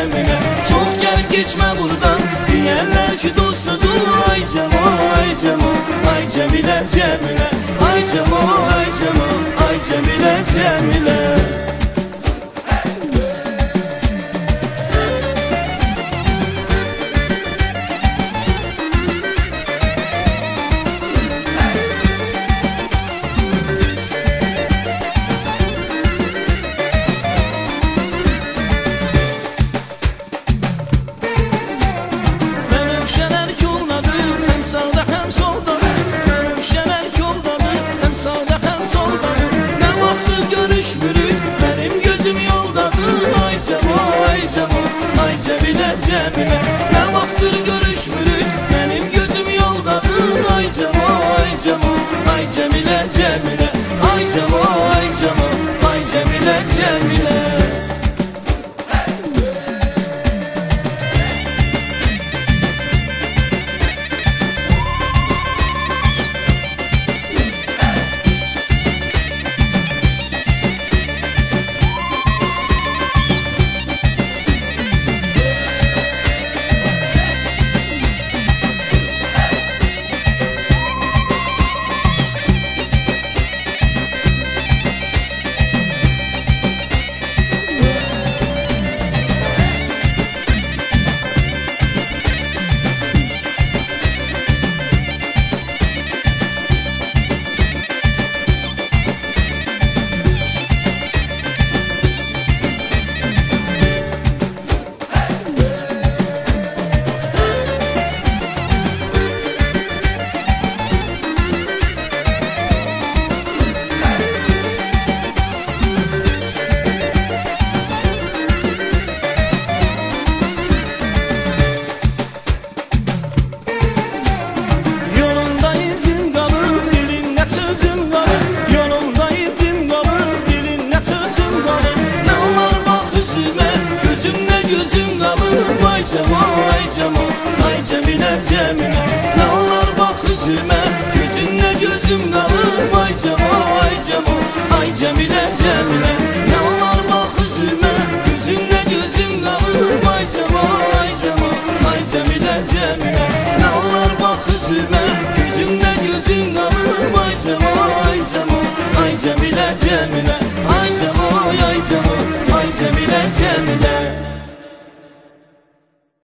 Cemile. Çok gelip geçme buradan, diyenler ki dostudur. Ay Cemo, ay Cemo, ay Cemile, Cemile. Ay Cemo, ay Cemo, ay Cemile, Cemile. Cemile, ne vaxtdır görüşmürük, benim gözüm yoldadır. Ay Cemo, ay Cemo, ay Cemile, Cemile. Ay Cemo, ay Cemo, ay Cemile, Cemile. Ay Cemo, ay Cemo, ay Cemile, Cemile. Ne olur bak yüzüme, gözünle gözüm kalır. Ay Cemo, ay Cemo, ay Cemile, Cemile. Ne olur bak yüzüme, gözünle gözüm kalır. Ay Cemo, ay Cemo, ay Cemile, Cemile. Ne olur bak yüzüme,